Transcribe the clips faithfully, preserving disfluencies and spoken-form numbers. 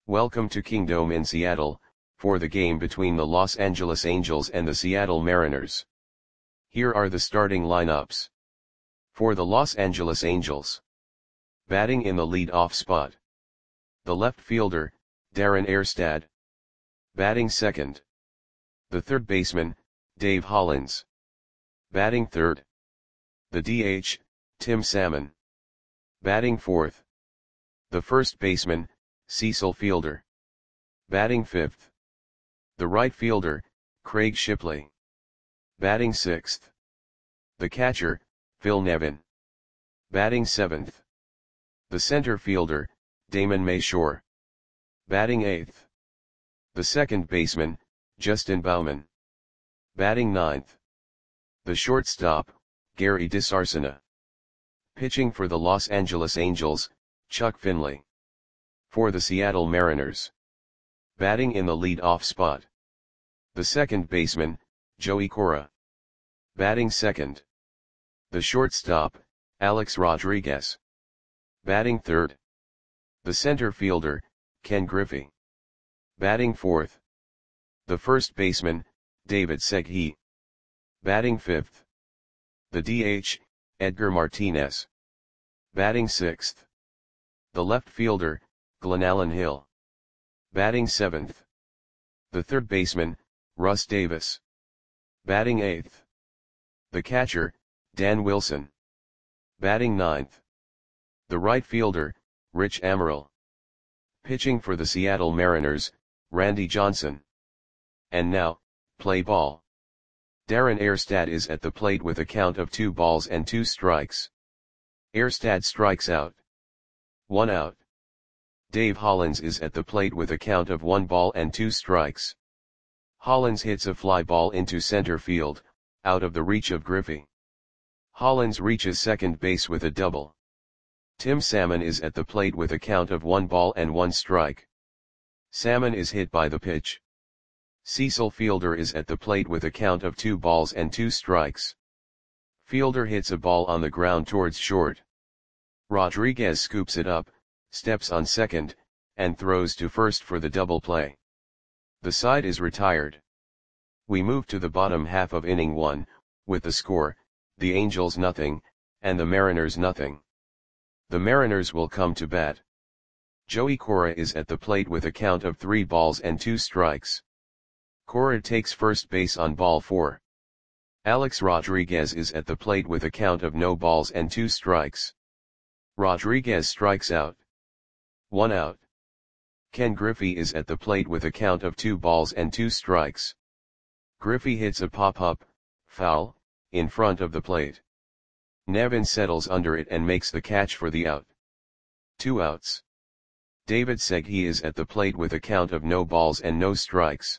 Welcome to Kingdome in Seattle, for the game between the Los Angeles Angels and the Seattle Mariners. Here are the starting lineups. For the Los Angeles Angels. Batting in the lead-off spot. The left fielder, Darren Erstad. Batting second. The third baseman, Dave Hollins. Batting third. The D H, Tim Salmon. Batting fourth. The first baseman, Cecil Fielder. Batting fifth. The right fielder, Craig Shipley. Batting sixth. The catcher, Phil Nevin. Batting seventh. The center fielder, Damon Mayshore. Batting eighth. The second baseman, Justin Bauman. Batting ninth. The shortstop, Gary DeSarcina. Pitching for the Los Angeles Angels, Chuck Finley. For the Seattle Mariners. Batting in the lead-off spot. The second baseman, Joey Cora. Batting second. The shortstop, Alex Rodriguez. Batting third. The center fielder, Ken Griffey. Batting fourth. The first baseman, David Segui. Batting fifth. The D H, Edgar Martinez. Batting sixth. The left fielder, Glenallen Hill. Batting seventh. The third baseman, Russ Davis. Batting eighth. The catcher, Dan Wilson. Batting ninth. The right fielder, Rich Amaral. Pitching for the Seattle Mariners, Randy Johnson. And now, play ball. Darren Erstad is at the plate with a count of two balls and two strikes. Erstad strikes out. One out. Dave Hollins is at the plate with a count of one ball and two strikes. Hollins hits a fly ball into center field, out of the reach of Griffey. Hollins reaches second base with a double. Tim Salmon is at the plate with a count of one ball and one strike. Salmon is hit by the pitch. Cecil Fielder is at the plate with a count of two balls and two strikes. Fielder hits a ball on the ground towards short. Rodriguez scoops it up, steps on second, and throws to first for the double play. The side is retired. We move to the bottom half of inning one, with the score, the Angels nothing, and the Mariners nothing. The Mariners will come to bat. Joey Cora is at the plate with a count of three balls and two strikes. Cora takes first base on ball four. Alex Rodriguez is at the plate with a count of no balls and two strikes. Rodriguez strikes out. One out. Ken Griffey is at the plate with a count of two balls and two strikes. Griffey hits a pop-up, foul, in front of the plate. Nevin settles under it and makes the catch for the out. Two outs. David Segui is at the plate with a count of no balls and no strikes.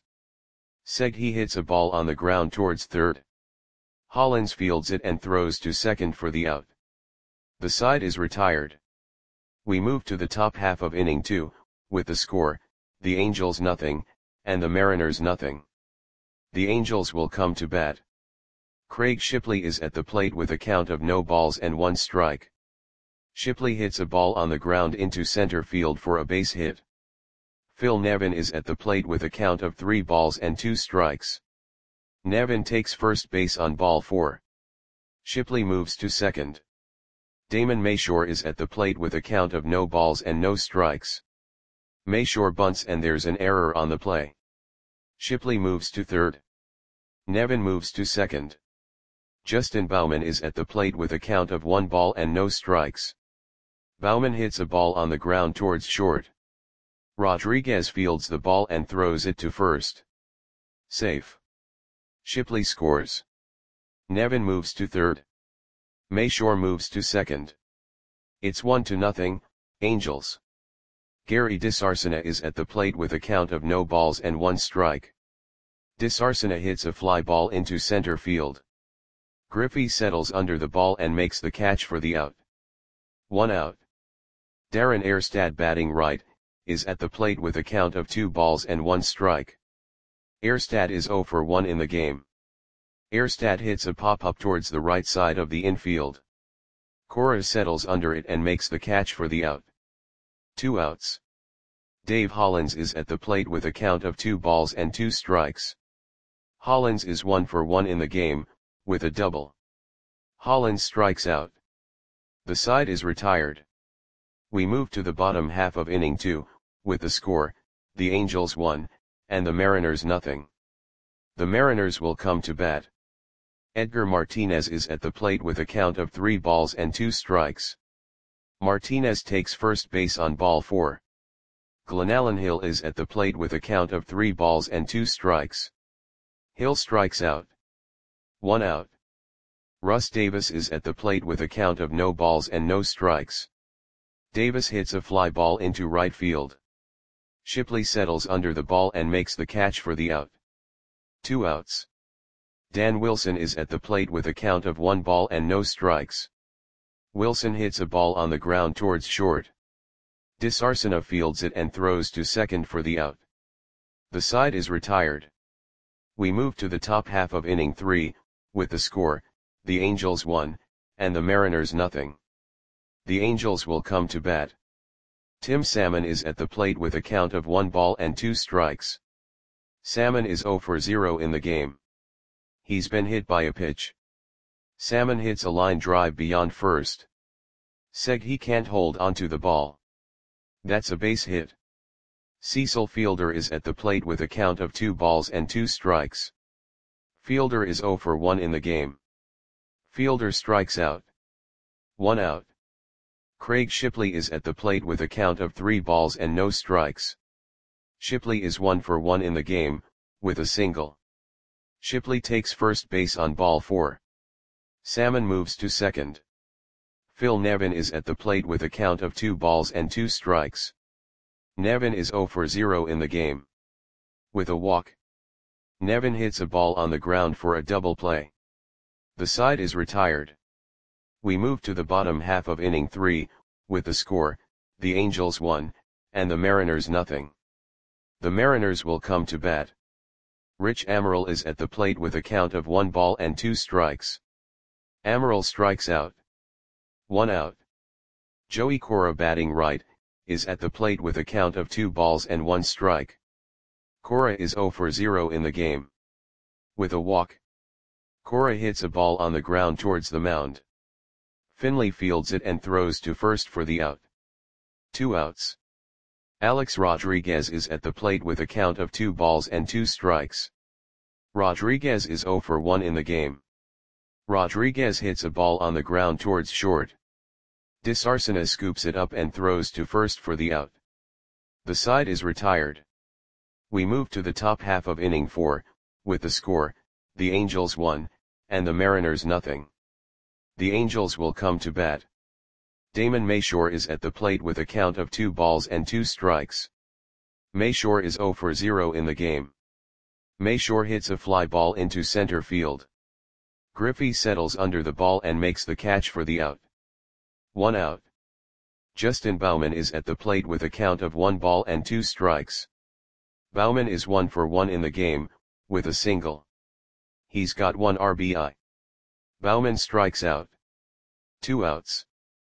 Segui hits a ball on the ground towards third. Hollins fields it and throws to second for the out. The side is retired. We move to the top half of inning two, with the score, the Angels nothing, and the Mariners nothing. The Angels will come to bat. Craig Shipley is at the plate with a count of no balls and one strike. Shipley hits a ball on the ground into center field for a base hit. Phil Nevin is at the plate with a count of three balls and two strikes. Nevin takes first base on ball four. Shipley moves to second. Damon Mayshore is at the plate with a count of no balls and no strikes. Mayshore bunts and there's an error on the play. Shipley moves to third. Nevin moves to second. Justin Bauman is at the plate with a count of one ball and no strikes. Bauman hits a ball on the ground towards short. Rodriguez fields the ball and throws it to first. Safe. Shipley scores. Nevin moves to third. Mayshore moves to second. It's one to nothing, Angels. Gary DeSarcina is at the plate with a count of no balls and one strike. DeSarcina hits a fly ball into center field. Griffey settles under the ball and makes the catch for the out. One out. Darren Erstad, batting right, is at the plate with a count of two balls and one strike. Erstad is zero for one in the game. Erstad hits a pop-up towards the right side of the infield. Cora settles under it and makes the catch for the out. Two outs. Dave Hollins is at the plate with a count of two balls and two strikes. Hollins is one for one in the game, with a double. Hollins strikes out. The side is retired. We move to the bottom half of inning two, with the score, the Angels one, and the Mariners nothing. The Mariners will come to bat. Edgar Martinez is at the plate with a count of three balls and two strikes. Martinez takes first base on ball four. Glenallen Hill is at the plate with a count of three balls and two strikes. Hill strikes out. One out. Russ Davis is at the plate with a count of no balls and no strikes. Davis hits a fly ball into right field. Shipley settles under the ball and makes the catch for the out. Two outs. Dan Wilson is at the plate with a count of one ball and no strikes. Wilson hits a ball on the ground towards short. DeSarcina fields it and throws to second for the out. The side is retired. We move to the top half of inning three, with the score, the Angels one, and the Mariners nothing. The Angels will come to bat. Tim Salmon is at the plate with a count of one ball and two strikes. Salmon is zero for zero in the game. He's been hit by a pitch. Salmon hits a line drive beyond first. Said he can't hold onto the ball. That's a base hit. Cecil Fielder is at the plate with a count of two balls and two strikes. Fielder is zero for one in the game. Fielder strikes out. One out. Craig Shipley is at the plate with a count of three balls and no strikes. Shipley is one for one in the game, with a single. Shipley takes first base on ball four. Salmon moves to second. Phil Nevin is at the plate with a count of two balls and two strikes. Nevin is zero for zero in the game. With a walk. Nevin hits a ball on the ground for a double play. The side is retired. We move to the bottom half of inning three, with the score, the Angels one, and the Mariners nothing. The Mariners will come to bat. Rich Amaral is at the plate with a count of one ball and two strikes. Amaral strikes out. One out. Joey Cora, batting right, is at the plate with a count of two balls and one strike. Cora is zero for zero in the game. With a walk. Cora hits a ball on the ground towards the mound. Finley fields it and throws to first for the out. Two outs. Alex Rodriguez is at the plate with a count of two balls and two strikes. Rodriguez is zero for one in the game. Rodriguez hits a ball on the ground towards short. DeSarcina scoops it up and throws to first for the out. The side is retired. We move to the top half of inning four, with the score, the Angels one, and the Mariners nothing. The Angels will come to bat. Damon Mayshore is at the plate with a count of two balls and two strikes. Mayshore is zero for zero in the game. Mayshore hits a fly ball into center field. Griffey settles under the ball and makes the catch for the out. One out. Justin Bauman is at the plate with a count of one ball and two strikes. Bauman is one for one in the game, with a single. He's got one R B I. Bauman strikes out. Two outs.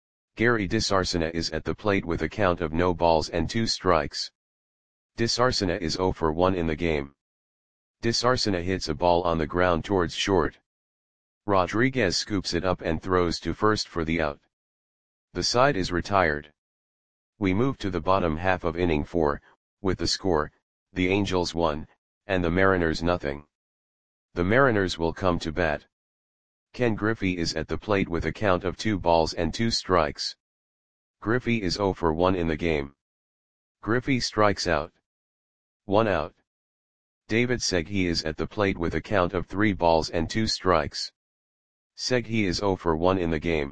Gary DeSarcina is at the plate with a count of no balls and two strikes. DeSarcina is zero for one in the game. DeSarcina hits a ball on the ground towards short. Rodriguez scoops it up and throws to first for the out. The side is retired. We move to the bottom half of inning four, with the score, the Angels one, and the Mariners nothing. The Mariners will come to bat. Ken Griffey is at the plate with a count of two balls and two strikes. Griffey is zero for one in the game. Griffey strikes out. One out. David Seghi is at the plate with a count of three balls and two strikes. Seghi is zero for one in the game.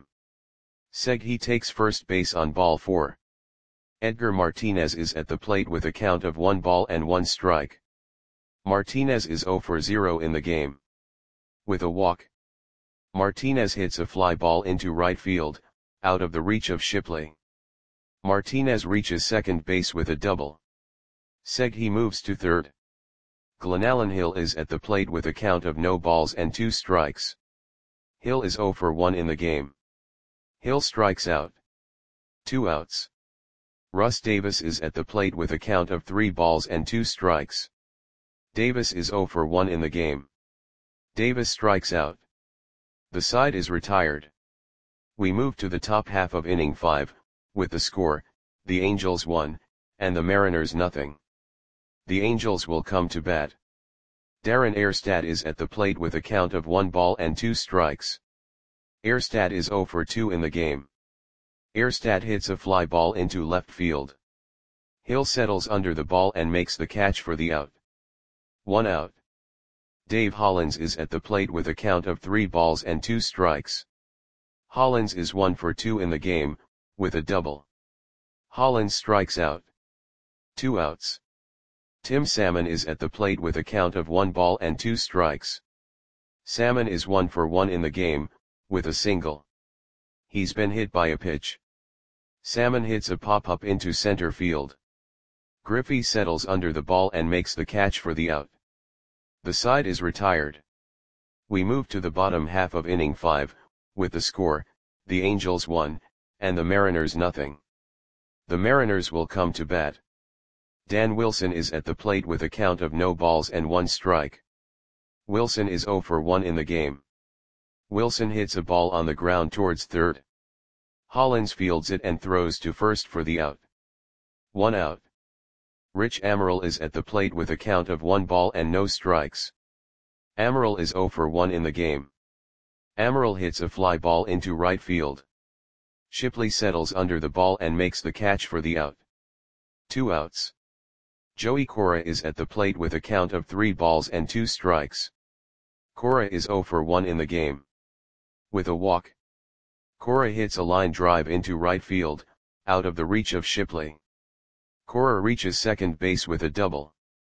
Seghi takes first base on ball four. Edgar Martinez is at the plate with a count of one ball and one strike. Martinez is zero for zero in the game. With a walk. Martinez hits a fly ball into right field, out of the reach of Shipley. Martinez reaches second base with a double. Seghi moves to third. Glenallen Hill is at the plate with a count of no balls and two strikes. Hill is zero for one in the game. Hill strikes out. Two outs. Russ Davis is at the plate with a count of three balls and two strikes. Davis is zero for one in the game. Davis strikes out. The side is retired. We move to the top half of inning five, with the score, the Angels one, and the Mariners nothing. The Angels will come to bat. Darren Erstad is at the plate with a count of one ball and two strikes. Erstad is zero for two in the game. Erstad hits a fly ball into left field. Hill settles under the ball and makes the catch for the out. One out. Dave Hollins is at the plate with a count of three balls and two strikes. Hollins is one for two in the game, with a double. Hollins strikes out. Two outs. Tim Salmon is at the plate with a count of one ball and two strikes. Salmon is one for one in the game, with a single. He's been hit by a pitch. Salmon hits a pop-up into center field. Griffey settles under the ball and makes the catch for the out. The side is retired. We move to the bottom half of inning five, with the score, the Angels one, and the Mariners nothing. The Mariners will come to bat. Dan Wilson is at the plate with a count of no balls and one strike. Wilson is zero for one in the game. Wilson hits a ball on the ground towards third. Hollins fields it and throws to first for the out. One out. Rich Amaral is at the plate with a count of one ball and no strikes. Amaral is zero for one in the game. Amaral hits a fly ball into right field. Shipley settles under the ball and makes the catch for the out. Two outs. Joey Cora is at the plate with a count of three balls and two strikes. Cora is zero for one in the game. With a walk. Cora hits a line drive into right field, out of the reach of Shipley. Cora reaches second base with a double.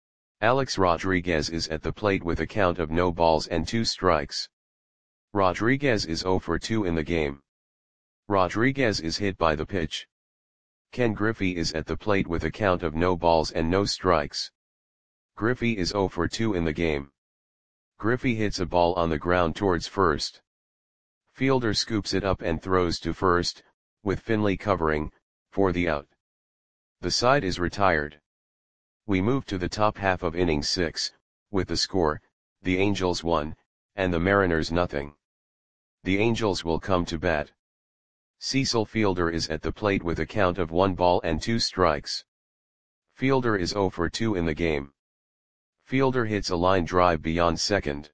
Alex Rodriguez is at the plate with a count of no balls and two strikes. Rodriguez is zero for two in the game. Rodriguez is hit by the pitch. Ken Griffey is at the plate with a count of no balls and no strikes. Griffey is zero for two in the game. Griffey hits a ball on the ground towards first. Fielder scoops it up and throws to first, with Finley covering, for the out. The side is retired. We move to the top half of inning six, with the score, the Angels one, and the Mariners nothing. The Angels will come to bat. Cecil Fielder is at the plate with a count of one ball and two strikes. Fielder is zero for two in the game. Fielder hits a line drive beyond second.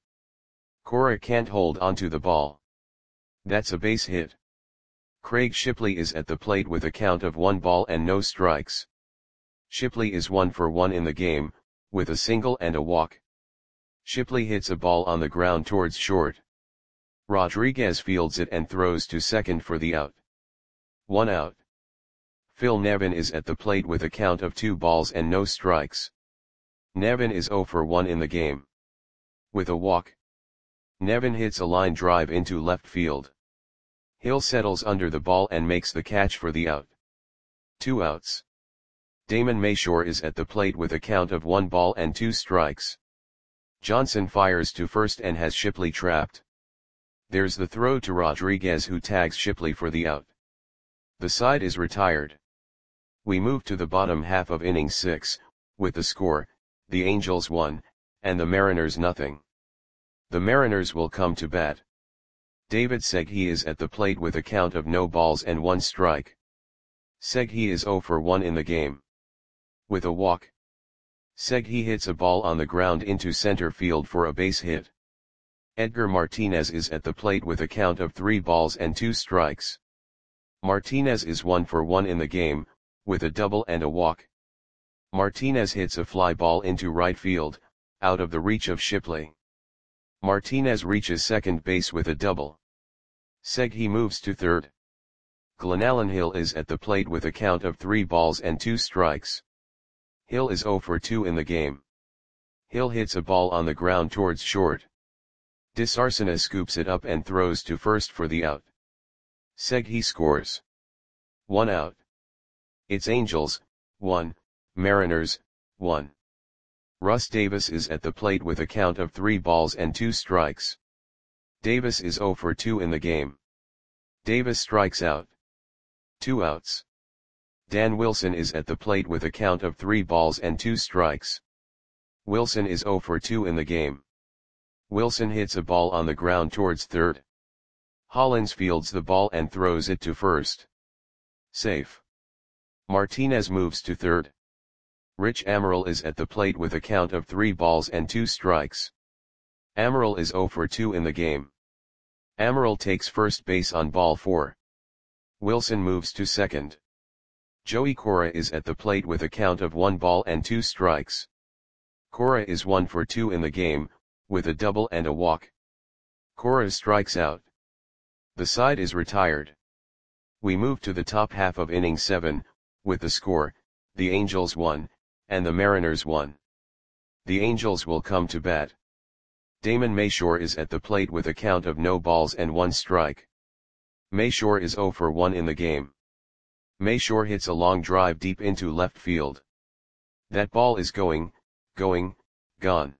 Cora can't hold onto the ball. That's a base hit. Craig Shipley is at the plate with a count of one ball and no strikes. Shipley is one for one in the game, with a single and a walk. Shipley hits a ball on the ground towards short. Rodriguez fields it and throws to second for the out. One out. Phil Nevin is at the plate with a count of two balls and no strikes. Nevin is zero for one in the game. With a walk. Nevin hits a line drive into left field. Hill settles under the ball and makes the catch for the out. Two outs. Damon Mayshore is at the plate with a count of one ball and two strikes. Johnson fires to first and has Shipley trapped. There's the throw to Rodriguez, who tags Shipley for the out. The side is retired. We move to the bottom half of inning six, with the score, the Angels one, and the Mariners nothing. The Mariners will come to bat. David Seghi is at the plate with a count of no balls and one strike. Seghi is zero for one in the game. With a walk. Seghi hits a ball on the ground into center field for a base hit. Edgar Martinez is at the plate with a count of three balls and two strikes. Martinez is one for one in the game, with a double and a walk. Martinez hits a fly ball into right field, out of the reach of Shipley. Martinez reaches second base with a double. Seghi moves to third. Glenallen Hill is at the plate with a count of three balls and two strikes. Hill is zero for two in the game. Hill hits a ball on the ground towards short. DeSarcina scoops it up and throws to first for the out. Seghi scores. One out. It's Angels, one, Mariners, one. Russ Davis is at the plate with a count of three balls and two strikes. Davis is zero for two in the game. Davis strikes out. Two outs. Dan Wilson is at the plate with a count of three balls and two strikes. Wilson is zero for two in the game. Wilson hits a ball on the ground towards third. Hollins fields the ball and throws it to first. Safe. Martinez moves to third. Rich Amaral is at the plate with a count of three balls and two strikes. Amaral is zero for two in the game. Amaral takes first base on ball four. Wilson moves to second. Joey Cora is at the plate with a count of one ball and two strikes. Cora is one for two in the game, with a double and a walk. Cora strikes out. The side is retired. We move to the top half of inning seven, with the score, the Angels won, and the Mariners won. The Angels will come to bat. Damon Mayshore is at the plate with a count of no balls and one strike. Mayshore is zero for one in the game. Mayshore hits a long drive deep into left field. That ball is going, going, gone.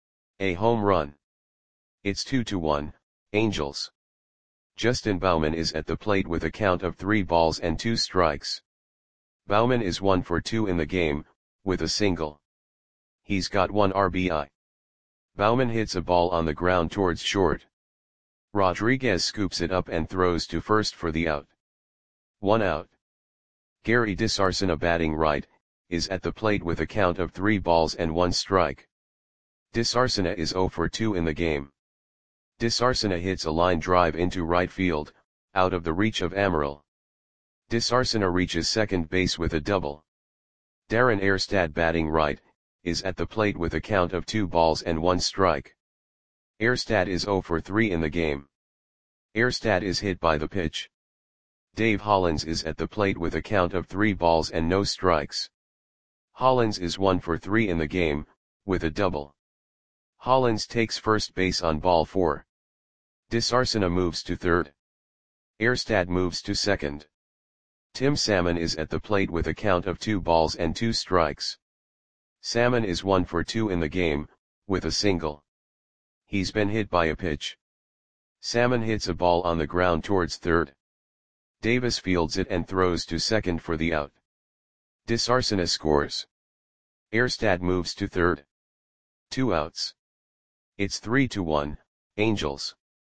A home run. It's two to one, Angels. Justin Bauman is at the plate with a count of three balls and two strikes. Bauman is one for two in the game, with a single. He's got one R B I. Bauman hits a ball on the ground towards short. Rodriguez scoops it up and throws to first for the out. One out. Gary DeSarcina, batting right, is at the plate with a count of three balls and one strike. DeSarcina is zero for two in the game. DeSarcina hits a line drive into right field, out of the reach of Amaral. DeSarcina reaches second base with a double. Darren Erstad, batting right, is at the plate with a count of two balls and one strike. Erstad is zero for three in the game. Erstad is hit by the pitch. Dave Hollins is at the plate with a count of three balls and no strikes. Hollins is one for three in the game, with a double. Hollins takes first base on ball four. DeSarcina moves to third. Erstad moves to second. Tim Salmon is at the plate with a count of two balls and two strikes. Salmon is one for two in the game, with a single. He's been hit by a pitch. Salmon hits a ball on the ground towards third. Davis fields it and throws to second for the out. DeSarcina scores. Erstad moves to third. Two outs. It's three to one, Angels.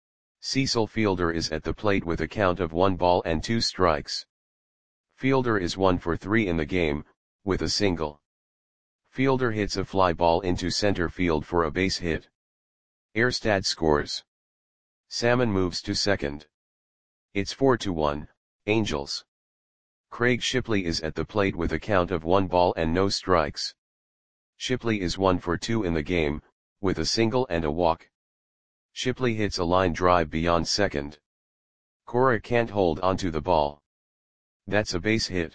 Cecil Fielder is at the plate with a count of one ball and two strikes. Fielder is one for three in the game, with a single. Fielder hits a fly ball into center field for a base hit. Erstad scores. Salmon moves to second. It's four to one, Angels. Craig Shipley is at the plate with a count of one ball and no strikes. Shipley is one for two in the game, with a single and a walk. Shipley hits a line drive beyond second. Cora can't hold onto the ball. That's a base hit.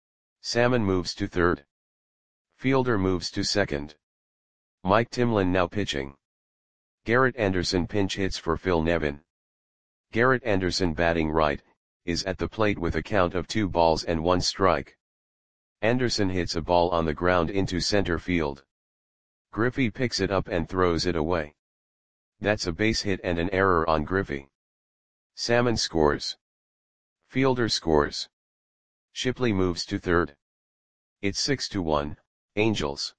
Salmon moves to third. Fielder moves to second. Mike Timlin now pitching. Garrett Anderson pinch hits for Phil Nevin. Garrett Anderson, batting right, is at the plate with a count of two balls and one strike. Anderson hits a ball on the ground into center field. Griffey picks it up and throws it away. That's a base hit and an error on Griffey. Salmon scores. Fielder scores. Shipley moves to third. It's six to one, Angels.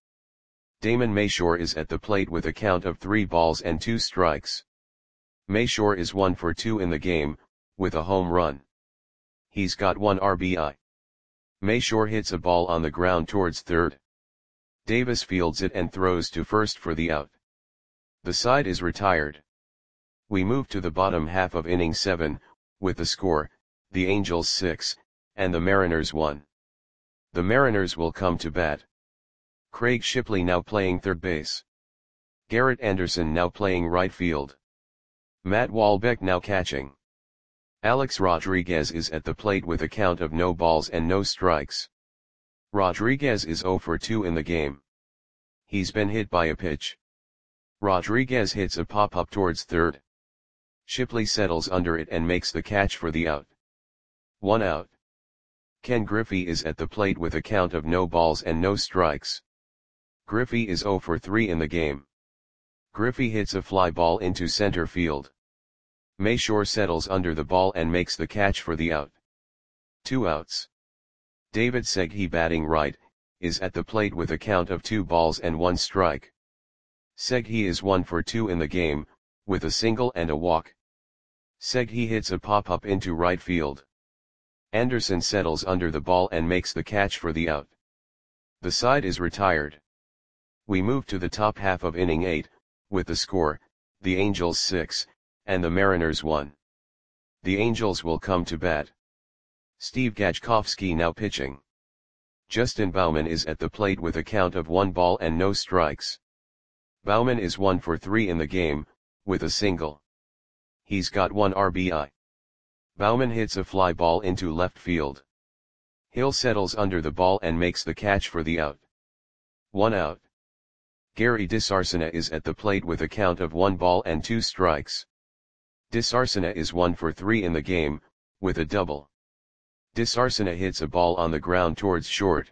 Damon Mayshore is at the plate with a count of three balls and two strikes. Mayshore is one for two in the game, with a home run. He's got one R B I. Mayshore hits a ball on the ground towards third. Davis fields it and throws to first for the out. The side is retired. We move to the bottom half of inning seven, with the score, the Angels six, and the Mariners one. The Mariners will come to bat. Craig Shipley now playing third base. Garrett Anderson now playing right field. Matt Walbeck now catching. Alex Rodriguez is at the plate with a count of no balls and no strikes. Rodriguez is zero for two in the game. He's been hit by a pitch. Rodriguez hits a pop-up towards third. Shipley settles under it and makes the catch for the out. One out. Ken Griffey is at the plate with a count of no balls and no strikes. Griffey is zero for three in the game. Griffey hits a fly ball into center field. Mayshore settles under the ball and makes the catch for the out. Two outs. David Seghi batting right, is at the plate with a count of two balls and one strike. Seghi is one for two in the game, with a single and a walk. Seghi hits a pop-up into right field. Anderson settles under the ball and makes the catch for the out. The side is retired. We move to the top half of inning eight, with the score, the Angels six, and the Mariners one. The Angels will come to bat. Steve Gajkowski now pitching. Justin Bauman is at the plate with a count of one ball and no strikes. Bauman is one for three in the game, with a single. He's got one R B I. Bauman hits a fly ball into left field. Hill settles under the ball and makes the catch for the out. One out. Gary DeSarcina is at the plate with a count of one ball and two strikes. DeSarcina is one for three in the game, with a double. DeSarcina hits a ball on the ground towards short.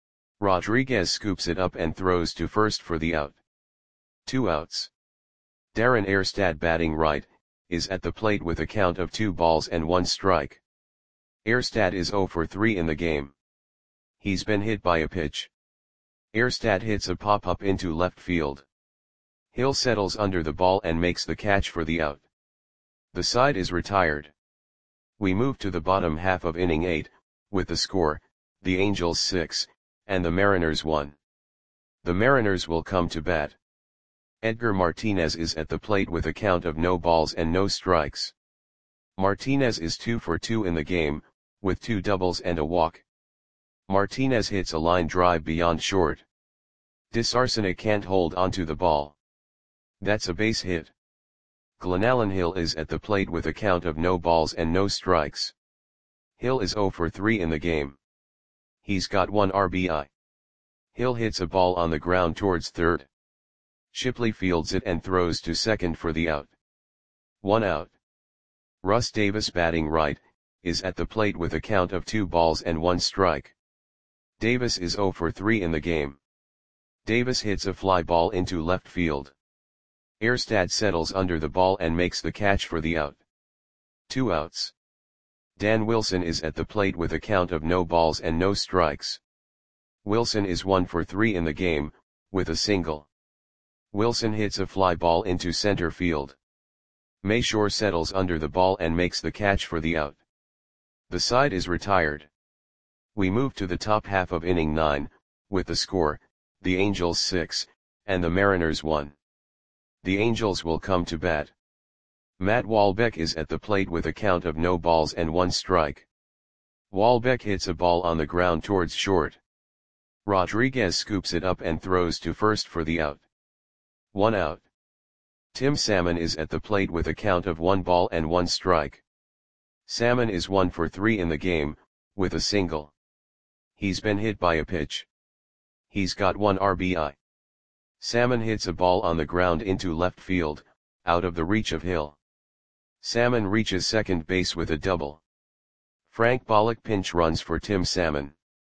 Rodriguez scoops it up and throws to first for the out. Two outs. Darren Erstad batting right, is at the plate with a count of two balls and one strike. Erstad is zero for three in the game. He's been hit by a pitch. Erstad hits a pop-up into left field. Hill settles under the ball and makes the catch for the out. The side is retired. We move to the bottom half of inning eight, with the score, the Angels six, and the Mariners one. The Mariners will come to bat. Edgar Martinez is at the plate with a count of no balls and no strikes. Martinez is two for two in the game, with two doubles and a walk. Martinez hits a line drive beyond short. DeSarcina can't hold onto the ball. That's a base hit. Glenallen Hill is at the plate with a count of no balls and no strikes. Hill is zero for three in the game. He's got one R B I. Hill hits a ball on the ground towards third. Shipley fields it and throws to second for the out. One out. Russ Davis batting right, is at the plate with a count of two balls and one strike. Davis is zero for three in the game. Davis hits a fly ball into left field. Erstad settles under the ball and makes the catch for the out. Two outs. Dan Wilson is at the plate with a count of no balls and no strikes. Wilson is one for three in the game, with a single. Wilson hits a fly ball into center field. Mayshore settles under the ball and makes the catch for the out. The side is retired. We move to the top half of inning nine, with the score, the Angels six, and the Mariners one. The Angels will come to bat. Matt Walbeck is at the plate with a count of no balls and one strike. Walbeck hits a ball on the ground towards short. Rodriguez scoops it up and throws to first for the out. One out. Tim Salmon is at the plate with a count of one ball and one strike. Salmon is one for three in the game, with a single. He's been hit by a pitch. He's got one R B I. Salmon hits a ball on the ground into left field, out of the reach of Hill. Salmon reaches second base with a double. Frank Bollock pinch runs for Tim Salmon.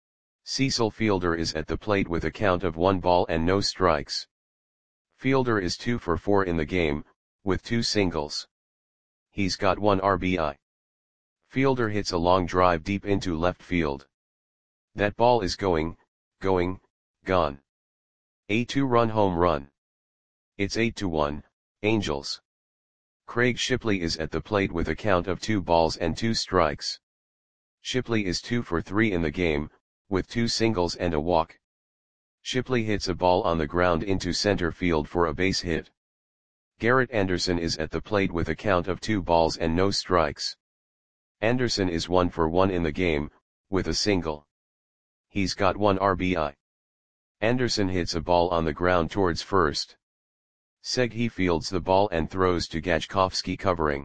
Cecil Fielder is at the plate with a count of one ball and no strikes. Fielder is two for four in the game, with two singles. He's got one R B I. Fielder hits a long drive deep into left field. That ball is going, going, gone. A two-run home run. It's eight to one, Angels. Craig Shipley is at the plate with a count of two balls and two strikes. Shipley is two for three in the game, with two singles and a walk. Shipley hits a ball on the ground into center field for a base hit. Garrett Anderson is at the plate with a count of two balls and no strikes. Anderson is one for one in the game, with a single. He's got one R B I. Anderson hits a ball on the ground towards first. Seghi fields the ball and throws to Gajkowski covering.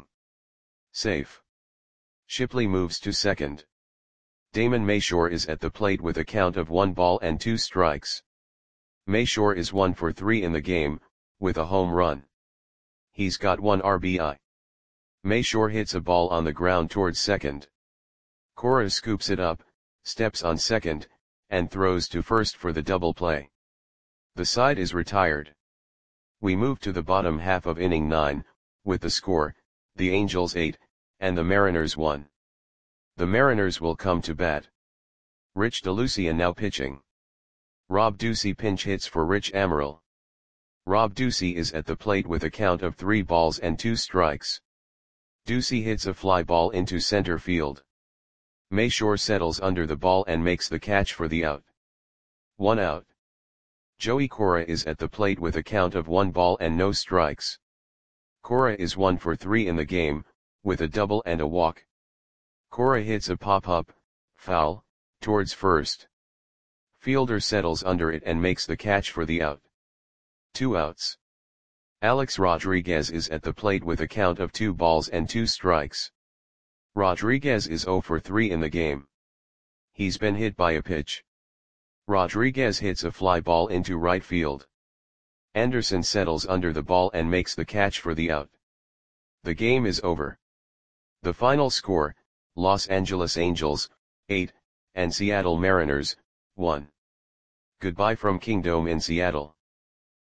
Safe. Shipley moves to second. Damon Mayshore is at the plate with a count of one ball and two strikes. Mayshore is one for three in the game, with a home run. He's got one R B I. Mayshore hits a ball on the ground towards second. Cora scoops it up, steps on second, and throws to first for the double play. The side is retired. We move to the bottom half of inning nine, with the score, the Angels eight, and the Mariners one. The Mariners will come to bat. Rich DeLucia now pitching. Rob Ducey pinch hits for Rich Amaral. Rob Ducey is at the plate with a count of three balls and two strikes. Ducey hits a fly ball into center field. Mayshore settles under the ball and makes the catch for the out. One out. Joey Cora is at the plate with a count of one ball and no strikes. Cora is one for three in the game, with a double and a walk. Cora hits a pop-up, foul, towards first. Fielder settles under it and makes the catch for the out. Two outs. Alex Rodriguez is at the plate with a count of two balls and two strikes. Rodriguez is zero for three in the game. He's been hit by a pitch. Rodriguez hits a fly ball into right field. Anderson settles under the ball and makes the catch for the out. The game is over. The final score, Los Angeles Angels, eight, and Seattle Mariners, one. Goodbye from Kingdome in Seattle.